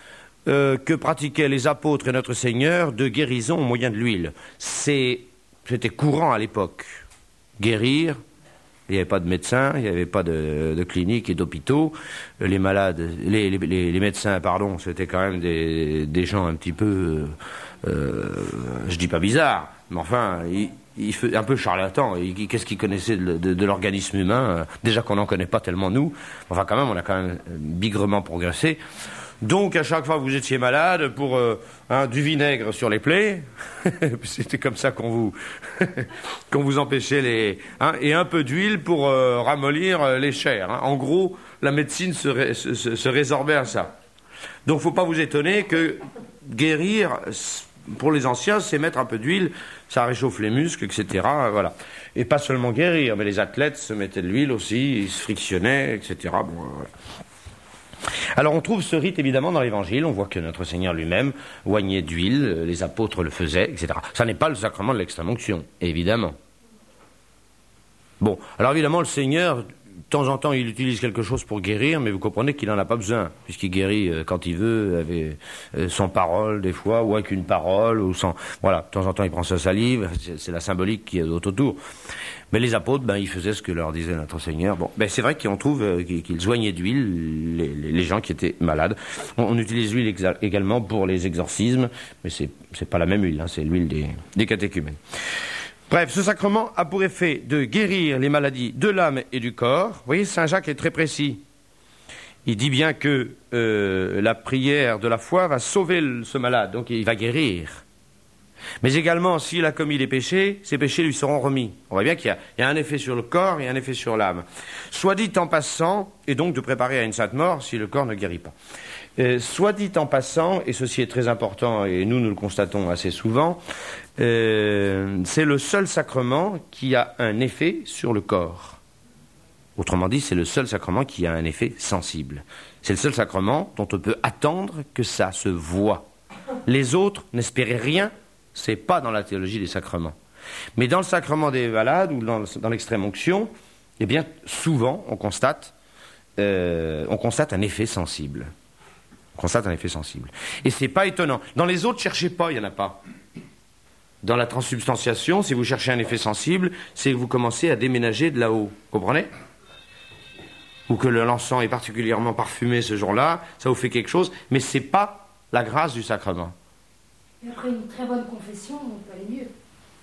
que pratiquaient les apôtres et notre Seigneur de guérison au moyen de l'huile. C'était courant à l'époque. Guérir, il n'y avait pas de médecins, il n'y avait pas de cliniques et d'hôpitaux. Les malades, les médecins, pardon, c'était quand même des gens un petit peu, je dis pas bizarres, mais enfin, un peu charlatan. Qu'est-ce qu'ils connaissaient de l'organisme humain? Déjà qu'on n'en connaît pas tellement nous. Enfin, quand même, on a quand même bigrement progressé. Donc, à chaque fois que vous étiez malade, pour du vinaigre sur les plaies, c'était comme ça qu'on vous empêchait et un peu d'huile pour ramollir les chairs. En gros, la médecine se résorbait à ça. Donc, faut pas vous étonner que guérir, pour les anciens, c'est mettre un peu d'huile, ça réchauffe les muscles, etc. Voilà. Et pas seulement guérir, mais les athlètes se mettaient de l'huile aussi, ils se frictionnaient, etc. Bon, voilà. Alors on trouve ce rite évidemment dans l'Évangile, on voit que notre Seigneur lui-même oignait d'huile, les apôtres le faisaient, etc. Ça n'est pas le sacrement de l'extrême-onction, évidemment. Bon, alors évidemment le Seigneur, de temps en temps il utilise quelque chose pour guérir, mais vous comprenez qu'il n'en a pas besoin, puisqu'il guérit quand il veut, avec sans parole des fois, ou avec une parole, ou sans... Voilà, de temps en temps il prend sa salive, c'est la symbolique qui est autour. Mais les apôtres, ils faisaient ce que leur disait notre Seigneur. Bon, c'est vrai qu'on trouve qu'ils oignaient d'huile les gens qui étaient malades. On utilise l'huile également pour les exorcismes, mais c'est pas la même huile, c'est l'huile des catéchumènes. Bref, ce sacrement a pour effet de guérir les maladies de l'âme et du corps. Vous voyez, Saint Jacques est très précis. Il dit bien que la prière de la foi va sauver ce malade, donc il va guérir. Mais également, s'il a commis des péchés, ces péchés lui seront remis. On voit bien qu'il y a un effet sur le corps et un effet sur l'âme. Soit dit en passant, et donc de préparer à une sainte mort si le corps ne guérit pas. Soit dit en passant, et ceci est très important, et nous le constatons assez souvent, c'est le seul sacrement qui a un effet sur le corps. Autrement dit, c'est le seul sacrement qui a un effet sensible. C'est le seul sacrement dont on peut attendre que ça se voie. Les autres n'espéraient rien. C'est pas dans la théologie des sacrements. Mais dans le sacrement des malades ou dans l'extrême-onction, eh bien, souvent, on constate un effet sensible. On constate un effet sensible. Et c'est pas étonnant. Dans les autres, cherchez pas, il y en a pas. Dans la transsubstantiation, si vous cherchez un effet sensible, c'est que vous commencez à déménager de là-haut. Vous comprenez? Ou que l'encens est particulièrement parfumé ce jour-là, ça vous fait quelque chose, mais c'est pas la grâce du sacrement. Après une très bonne confession, on peut aller mieux.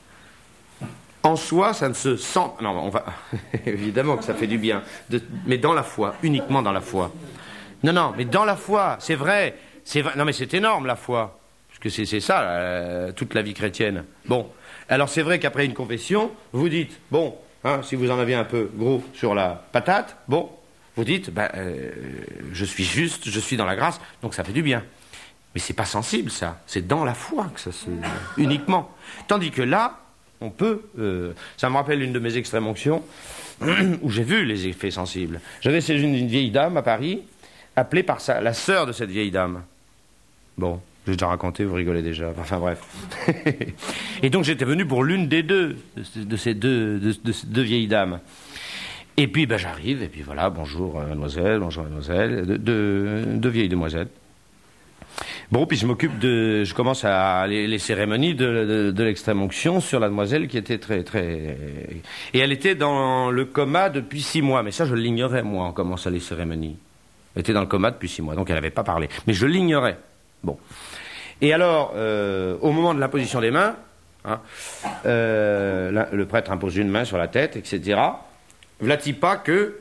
En soi, ça ne se sent... Non, on va... Évidemment que ça fait du bien. Mais dans la foi, uniquement dans la foi. Non, mais dans la foi, c'est vrai. Non, mais c'est énorme, la foi. Parce que c'est ça, toute la vie chrétienne. Bon, alors c'est vrai qu'après une confession, vous dites, bon, si vous en aviez un peu gros sur la patate, bon, vous dites, je suis juste, je suis dans la grâce, donc ça fait du bien. Mais c'est pas sensible, ça. C'est dans la foi que ça se... uniquement. Tandis que là, on peut... ça me rappelle une de mes extrêmes-onctions où j'ai vu les effets sensibles. J'avais chez une vieille dame à Paris, appelée par la sœur de cette vieille dame. Bon, j'ai déjà raconté, vous rigolez déjà. Enfin bref. Et donc j'étais venu pour l'une des deux, de ces deux vieilles dames. Et puis j'arrive, et puis voilà, bonjour mademoiselle, deux vieilles demoiselles. Bon, puis je commence à les cérémonies de l'extrême-onction sur la demoiselle qui était très, très... Et elle était dans le coma depuis 6 mois. Mais ça, je l'ignorais, moi, en commençant les cérémonies. Elle était dans le coma depuis 6 mois, donc elle n'avait pas parlé. Mais je l'ignorais. Bon. Et alors, au moment de l'imposition des mains, le prêtre impose une main sur la tête, etc. V'là-t-il pas que...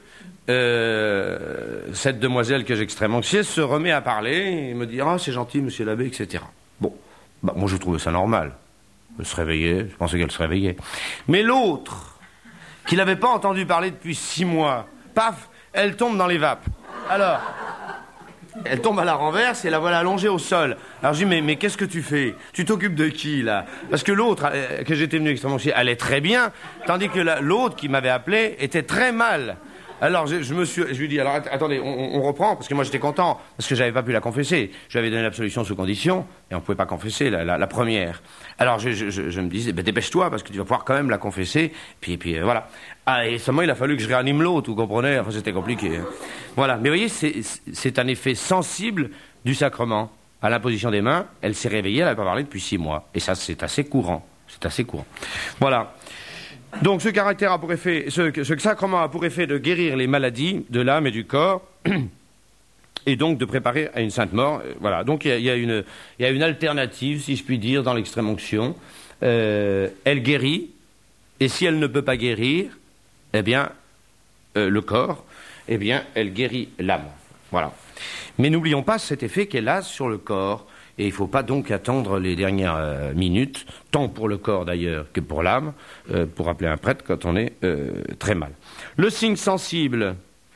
cette demoiselle que j'extrême-anxieuse se remet à parler et me dit « Ah, c'est gentil, monsieur l'abbé, etc. » Bon, moi je trouvais ça normal. Elle se réveillait, je pensais qu'elle se réveillait. Mais l'autre, qui n'avait pas entendu parler depuis 6 mois, paf, elle tombe dans les vapes. Alors, elle tombe à la renverse et la voilà allongée au sol. Alors je dis « Mais qu'est-ce que tu fais? Tu t'occupes de qui, là ?» Parce que l'autre, que j'étais venu extrême-anxieuse, allait très bien, tandis que l'autre qui m'avait appelé était très mal. Alors je lui dis, alors attendez, on reprend, parce que moi j'étais content, parce que j'avais pas pu la confesser. Je lui avais donné l'absolution sous condition, et on pouvait pas confesser la première. Alors je me disais, dépêche-toi, parce que tu vas pouvoir quand même la confesser, puis voilà. Et seulement il a fallu que je réanime l'autre, vous comprenez, enfin c'était compliqué. Voilà, mais vous voyez, c'est un effet sensible du sacrement. à l'imposition des mains, elle s'est réveillée, elle n'a pas parlé depuis 6 mois. Et ça, c'est assez courant. C'est assez courant. Voilà. Donc, ce sacrement a pour effet de guérir les maladies de l'âme et du corps, et donc de préparer à une sainte mort. Voilà. Donc, il y a une alternative, si je puis dire, dans l'extrême onction. Elle guérit, et si elle ne peut pas guérir, eh bien, le corps, eh bien, elle guérit l'âme. Voilà. Mais n'oublions pas cet effet qu'elle a sur le corps. Et il ne faut pas donc attendre les dernières minutes, tant pour le corps d'ailleurs que pour l'âme, pour appeler un prêtre quand on est très mal. Le signe sensible,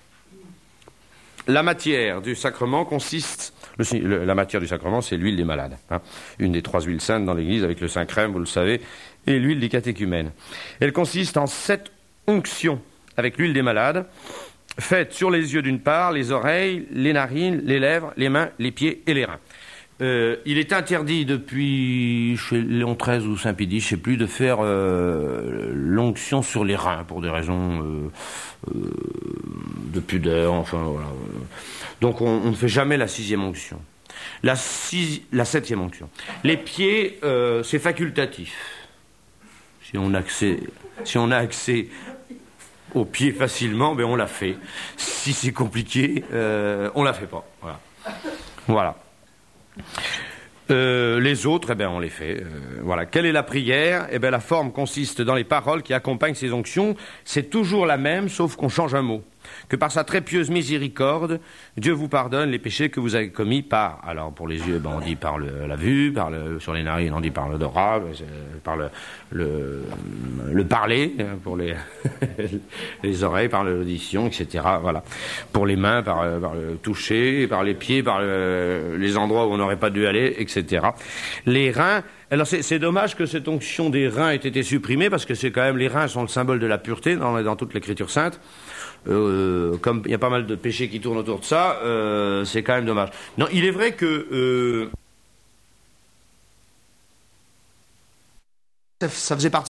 la matière du sacrement consiste... la matière du sacrement, c'est l'huile des malades. Hein, une des 3 huiles saintes dans l'Église, avec le Saint-Crème, vous le savez, et l'huile des catéchumènes. Elle consiste en 7 onctions avec l'huile des malades, faites sur les yeux d'une part, les oreilles, les narines, les lèvres, les mains, les pieds et les reins. Il est interdit depuis chez Léon XIII ou Saint-Pédis, je ne sais plus, de faire l'onction sur les reins pour des raisons de pudeur, enfin voilà. Donc on ne fait jamais la 6e onction. La 7e onction. Les pieds, c'est facultatif. Si on a accès aux pieds facilement, ben on l'a fait. Si c'est compliqué, on la fait pas. Voilà. Les autres, eh ben, on les fait. Voilà. Quelle est la prière? Eh ben, la forme consiste dans les paroles qui accompagnent ces onctions. C'est toujours la même, sauf qu'on change un mot. Que par sa très pieuse miséricorde, Dieu vous pardonne les péchés que vous avez commis par... Alors, pour les yeux, ben, on dit par la vue, sur les narines, on dit par l'odorat, par le parler, pour les oreilles, par l'audition, etc. Voilà. Pour les mains, par le toucher, par les pieds, par les endroits où on n'aurait pas dû aller, etc. Les reins... Alors c'est dommage que cette onction des reins ait été supprimée, parce que c'est quand même, les reins sont le symbole de la pureté dans toute l'Écriture sainte. Comme il y a pas mal de péchés qui tournent autour de ça, c'est quand même dommage. Non, il est vrai que ça faisait partie